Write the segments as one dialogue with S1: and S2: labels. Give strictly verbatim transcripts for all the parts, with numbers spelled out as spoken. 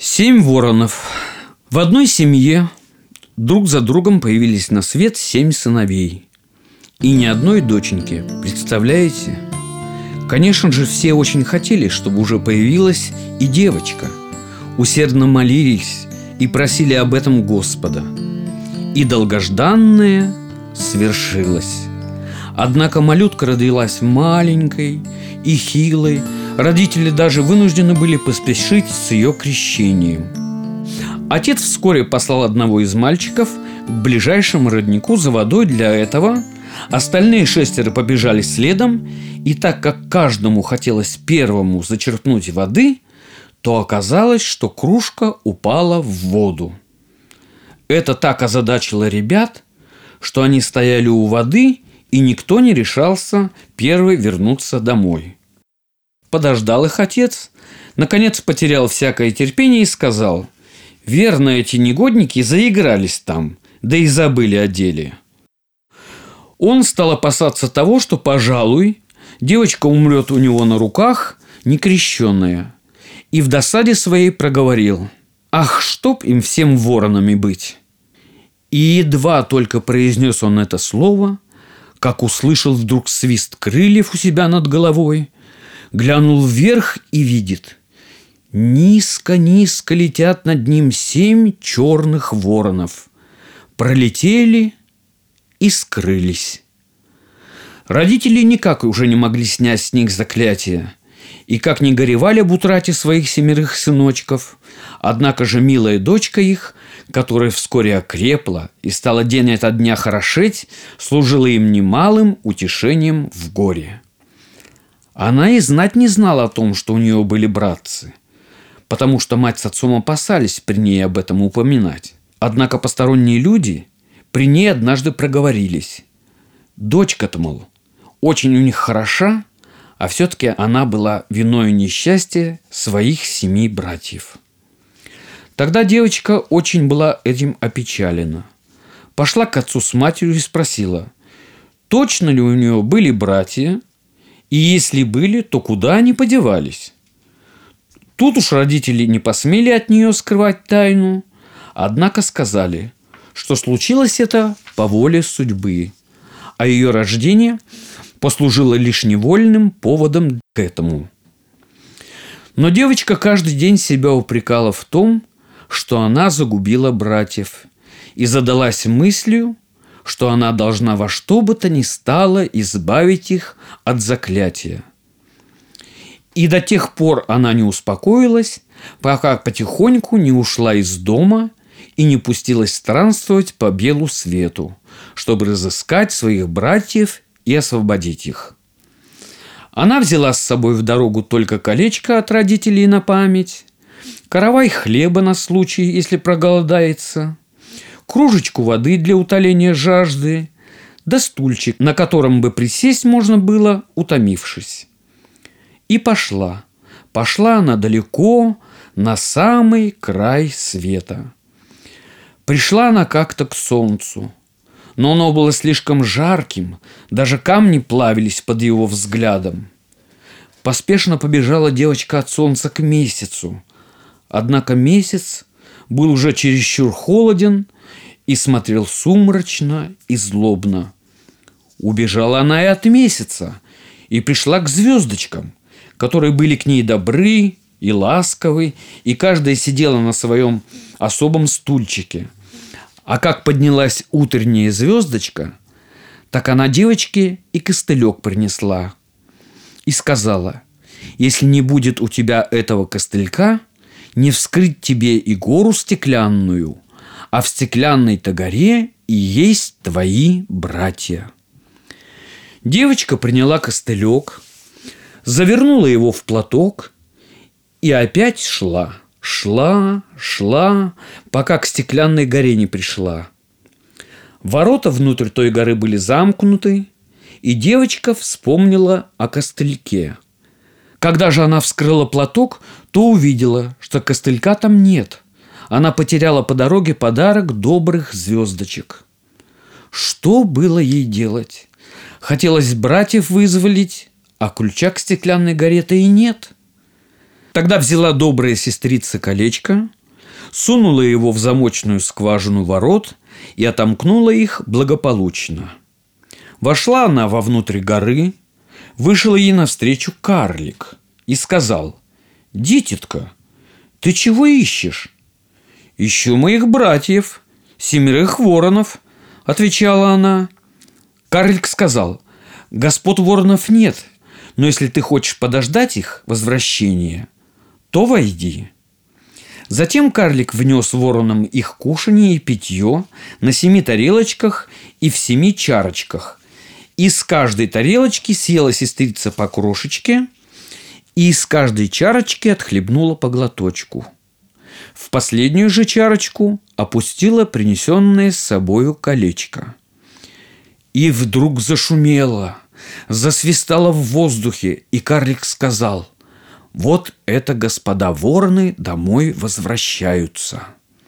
S1: Семь воронов. В одной семье друг за другом появились на свет семь сыновей. И ни одной доченьки. Представляете? Конечно же, все очень хотели, чтобы уже появилась и девочка. Усердно молились и просили об этом Господа. И долгожданное свершилось. Однако малютка родилась маленькой и хилой. Родители даже вынуждены были поспешить с ее крещением. Отец вскоре послал одного из мальчиков к ближайшему роднику за водой для этого. Остальные шестеро побежали следом, и так как каждому хотелось первому зачерпнуть воды, то оказалось, что кружка упала в воду. Это так озадачило ребят, что они стояли у воды, и никто не решался первый вернуться домой. Подождал их отец, наконец потерял всякое терпение и сказал: «Верно, эти негодники заигрались там, да и забыли о деле». Он стал опасаться того, что, пожалуй, девочка умрет у него на руках, некрещенная, и в досаде своей проговорил: «Ах, чтоб им всем воронами быть!» И едва только произнес он это слово, как услышал вдруг свист крыльев у себя над головой, глянул вверх и видит: низко-низко летят над ним семь черных воронов. Пролетели и скрылись. Родители никак уже не могли снять с них заклятие, и как ни горевали об утрате своих семерых сыночков, однако же милая дочка их, которая вскоре окрепла и стала день ото дня хорошеть, служила им немалым утешением в горе. Она и знать не знала о том, что у нее были братцы, потому что мать с отцом опасались при ней об этом упоминать. Однако посторонние люди при ней однажды проговорились: «Дочка-то, мол, очень у них хороша, а все-таки она была виною несчастья своих семи братьев». Тогда девочка очень была этим опечалена. Пошла к отцу с матерью и спросила, точно ли у нее были братья, и если были, то куда они подевались. Тут уж родители не посмели от нее скрывать тайну, однако сказали, что случилось это по воле судьбы, а ее рождение послужило лишь невольным поводом к этому. Но девочка каждый день себя упрекала в том, что она загубила братьев, и задалась мыслью, что она должна во что бы то ни стало избавить их от заклятия. И до тех пор она не успокоилась, пока потихоньку не ушла из дома и не пустилась странствовать по белу свету, чтобы разыскать своих братьев и освободить их. Она взяла с собой в дорогу только колечко от родителей на память, каравай хлеба на случай, если проголодается, кружечку воды для утоления жажды, да стульчик, на котором бы присесть можно было, утомившись. И пошла. Пошла она далеко, на самый край света. Пришла она как-то к солнцу, но оно было слишком жарким, даже камни плавились под его взглядом. Поспешно побежала девочка от солнца к месяцу, однако месяц был уже чересчур холоден и смотрел сумрачно и злобно. Убежала она и от месяца, и пришла к звездочкам, которые были к ней добры и ласковы, и каждая сидела на своем особом стульчике. А как поднялась утренняя звездочка, так она девочке и костылек принесла и сказала: «Если не будет у тебя этого костылька, не вскрыть тебе и гору стеклянную, а в стеклянной-то горе и есть твои братья». Девочка приняла костылек, завернула его в платок и опять шла, шла, шла, пока к стеклянной горе не пришла. Ворота внутрь той горы были замкнуты, и девочка вспомнила о костыльке. Когда же она вскрыла платок, то увидела, что костылька там нет. Она потеряла по дороге подарок добрых звездочек. Что было ей делать? Хотелось братьев вызволить, а ключа к стеклянной горе-то и нет. Тогда взяла добрая сестрица колечко, сунула его в замочную скважину ворот и отомкнула их благополучно. Вошла она вовнутрь горы, вышел ей навстречу карлик и сказал: «Дитятка, ты чего ищешь?» «Ищу моих братьев, семерых воронов», – отвечала она. Карлик сказал: «Господ воронов нет, но если ты хочешь подождать их возвращения, то войди». Затем карлик внес воронам их кушанье и питье на семи тарелочках и в семи чарочках. Из каждой тарелочки съела сестрица по крошечке, и из каждой чарочки отхлебнула по глоточку. В последнюю же чарочку опустила принесенное с собою колечко. И вдруг зашумело, засвистало в воздухе, и карлик сказал: «Вот это господа вороны домой возвращаются».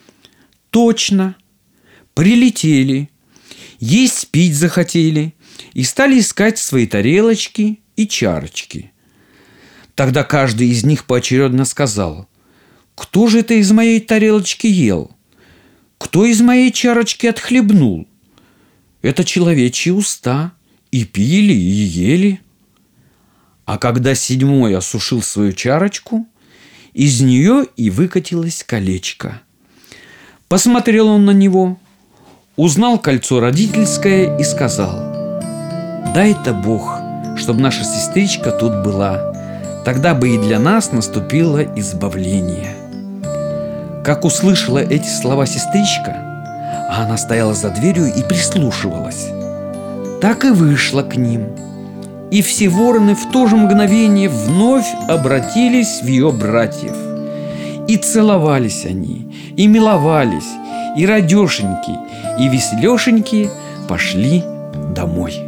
S1: Точно, прилетели, есть пить захотели и стали искать свои тарелочки и чарочки. Тогда каждый из них поочередно сказал: «Кто же это из моей тарелочки ел? Кто из моей чарочки отхлебнул? Это человечьи уста, и пили, и ели». А когда седьмой осушил свою чарочку, из нее и выкатилось колечко. Посмотрел он на него, узнал кольцо родительское и сказал: «Дай-то Бог, чтобы наша сестричка тут была, тогда бы и для нас наступило избавление». Как услышала эти слова сестричка, а она стояла за дверью и прислушивалась, так и вышла к ним. И все вороны в то же мгновение вновь обратились в ее братьев. И целовались они, и миловались, и радешеньки, и веселешеньки пошли домой.